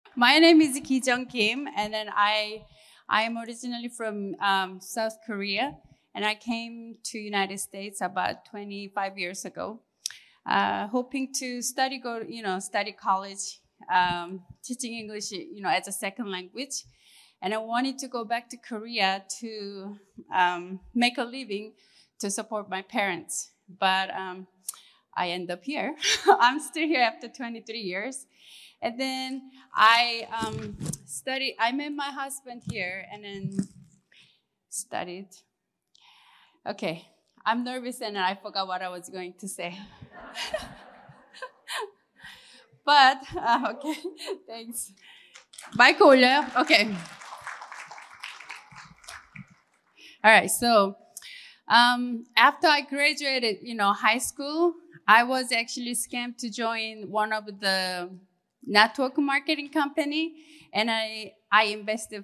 My name is Ki Jung Kim, and then I am originally from South Korea, and I came to United States about 25 years ago, hoping to study college, teaching English, as a second language, and I wanted to go back to Korea to make a living to support my parents, but I end up here. I'm still here after 23 years. And then I met my husband here and then studied. Okay, I'm nervous and I forgot what I was going to say. But, okay, thanks. 마이크 올려요? Okay. All right, so after I graduated, high school, I was actually scammed to join one of the network marketing company, and I invested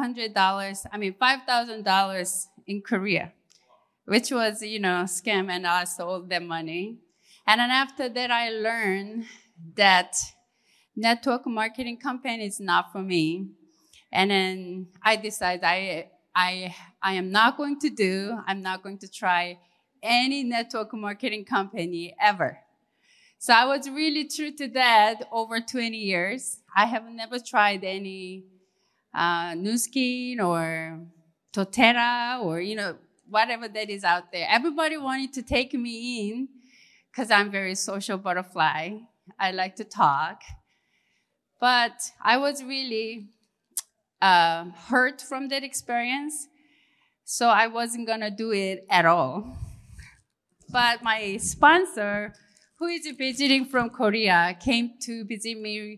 $5,000 in Korea, which was, scam, and I sold them money. And then after that, I learned that network marketing company is not for me. And then I decided I'm not going to try any network marketing company ever. So I was really true to that over 20 years. I have never tried any Nu Skin or doTERRA or, whatever that is out there. Everybody wanted to take me in because I'm very social butterfly. I like to talk. But I was really hurt from that experience. So I wasn't going to do it at all. But my sponsor, who is visiting from Korea, came to visit me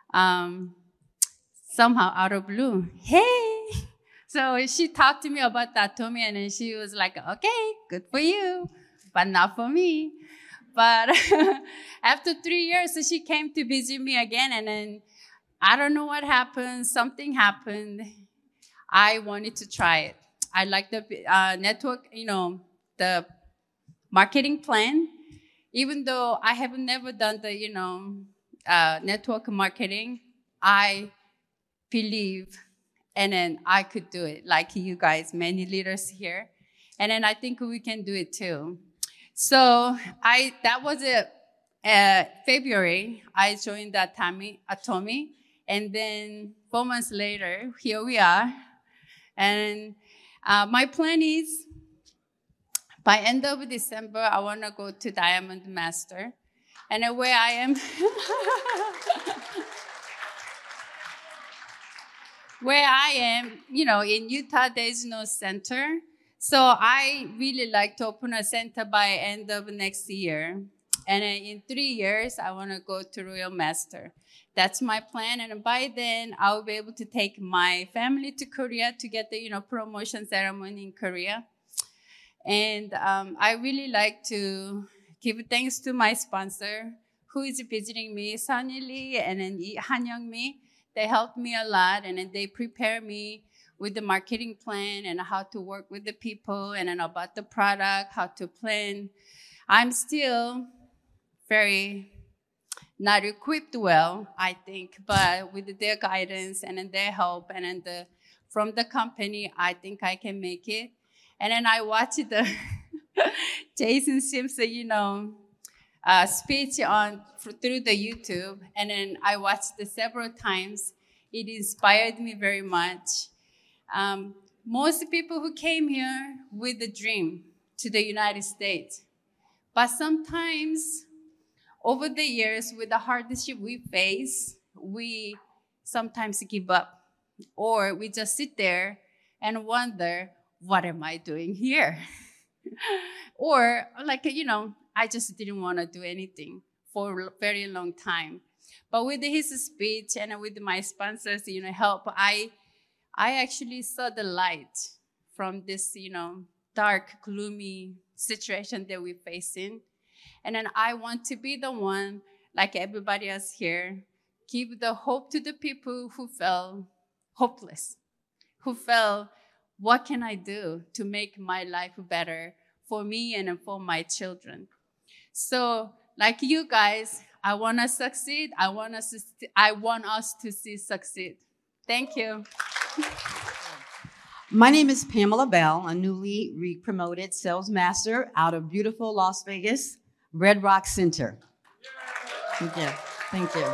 somehow out of blue. Hey! So she talked to me about Atomy, and then she was like, okay, good for you, but not for me. But after 3 years, she came to visit me again, and then I don't know what happened. Something happened. I wanted to try it. I like the network, the marketing plan. Even though I have never done the, network marketing, I believe, and then I could do it, like you guys, many leaders here. And then I think we can do it too. So that was February, I joined Atomy. And then 4 months later, here we are. And my plan is, by end of December, I want to go to Diamond Master. And where I am, in Utah, there's no center. So I really like to open a center by end of next year. And in 3 years, I want to go to Royal Master. That's my plan. And by then, I'll be able to take my family to Korea to get the, promotion ceremony in Korea. And I really like to give thanks to my sponsor, who is visiting me, Sunny Lee and then Han Young Mi. They helped me a lot, and then they prepare me with the marketing plan and how to work with the people and then about the product, how to plan. I'm still very not equipped well, I think, but with their guidance and then their help and then from the company, I think I can make it. And then I watched the Jason Simpson, speech through the YouTube, and then I watched it several times. It inspired me very much. Most people who came here with a dream to the United States, but sometimes over the years with the hardship we face, we sometimes give up, or we just sit there and wonder, what am I doing here? Or I just didn't want to do anything for a very long time. But with his speech and with my sponsors, help, I actually saw the light from this, dark, gloomy situation that we're facing. And then I want to be the one, like everybody else here, give the hope to the people who felt hopeless, who felt, what can I do to make my life better for me and for my children? So like you guys, I want to succeed. I want us to see succeed. Thank you. My name is Pamela Bell, a newly promoted sales master out of beautiful Las Vegas, Red Rock Center. Thank you. Thank you.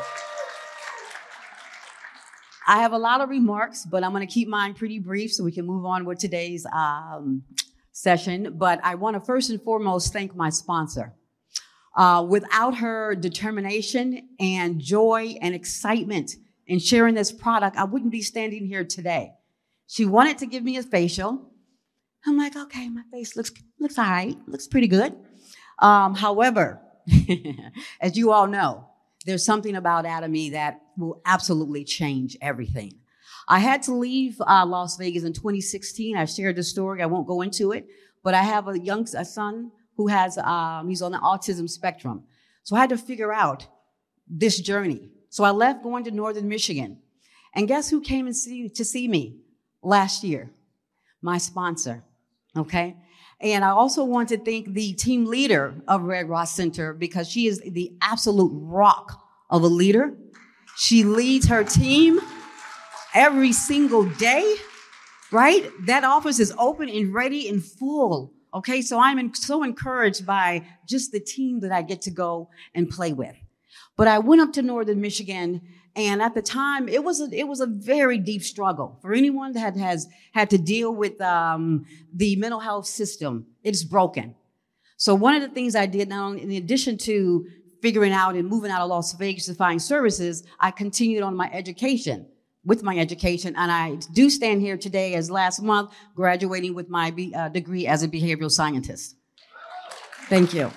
I have a lot of remarks, but I'm going to keep mine pretty brief so we can move on with today's session. But I want to first and foremost thank my sponsor. Without her determination and joy and excitement in sharing this product, I wouldn't be standing here today. She wanted to give me a facial. I'm like, okay, my face looks all right, looks pretty good. However, as you all know, there's something about Atomy that will absolutely change everything. I had to leave Las Vegas in 2016. I shared the story. I won't go into it, but I have a son who has, he's on the autism spectrum. So I had to figure out this journey. So I left going to Northern Michigan. And guess who came to see me last year? My sponsor, okay? And I also want to thank the team leader of Red Rock Center because she is the absolute rock of a leader. She leads her team every single day, right? That office is open and ready and full, okay? So I'm so encouraged by just the team that I get to go and play with. But I went up to Northern Michigan, and at the time, it was a very deep struggle. For anyone that has had to deal with the mental health system, it's broken. So one of the things I did now, in addition to figuring out and moving out of Las Vegas to find services, I continued on my education, and I do stand here today as last month, graduating with my degree as a behavioral scientist. Thank you.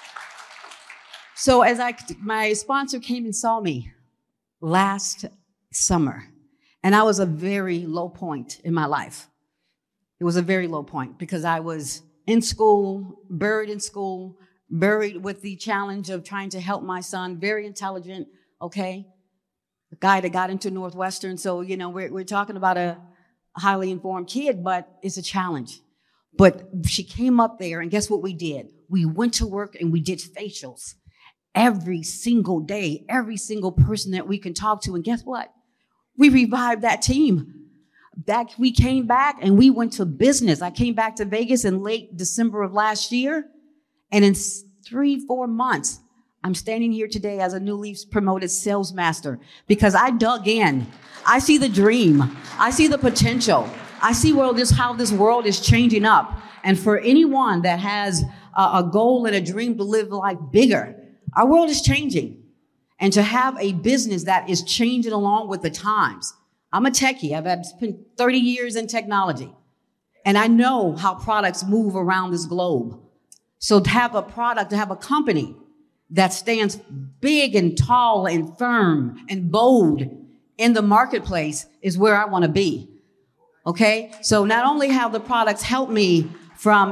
So my sponsor came and saw me last summer, and I was a very low point in my life. It was a very low point because I was in school, buried with the challenge of trying to help my son, very intelligent, okay? A guy that got into Northwestern. So, you know, we're talking about a highly informed kid, but it's a challenge. But she came up there, and guess what we did? We went to work and we did facials. Every single day, every single person that we can talk to. And guess what? We revived that team. We came back and we went to business. I came back to Vegas in late December of last year. And in 3-4 months, I'm standing here today as a newly promoted sales master because I dug in. I see the dream. I see the potential. I see how this world is changing up. And for anyone that has a goal and a dream to live life bigger, our world is changing, and to have a business that is changing along with the times. I'm a techie. I've spent 30 years in technology, and I know how products move around this globe. So to have a company that stands big and tall and firm and bold in the marketplace is where I want to be. Okay? So not only have the products helped me from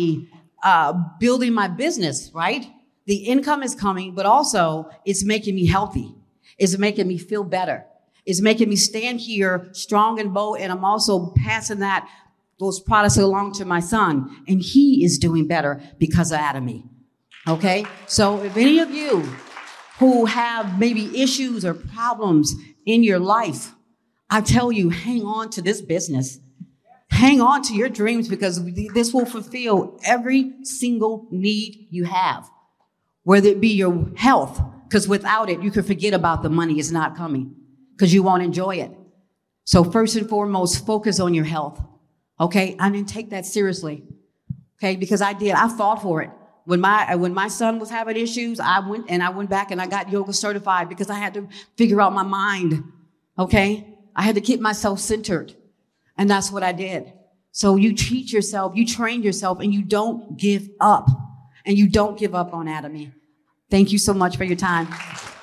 building my business, right? The income is coming, but also it's making me healthy. It's making me feel better. It's making me stand here strong and bold, and I'm also passing those products along to my son, and he is doing better because of Atomy. Okay? So if any of you who have maybe issues or problems in your life, I tell you, hang on to this business. Hang on to your dreams because this will fulfill every single need you have. Whether it be your health, because without it, you can forget about the money. It's not coming because you won't enjoy it. So first and foremost, focus on your health. Okay? I didn't take that seriously. Okay? Because I fought for it. When my son was having issues, I went back and I got yoga certified because I had to figure out my mind. Okay? I had to keep myself centered. And that's what I did. So you teach yourself, you train yourself, and you don't give up. And you don't give up on Atomy. Thank you so much for your time.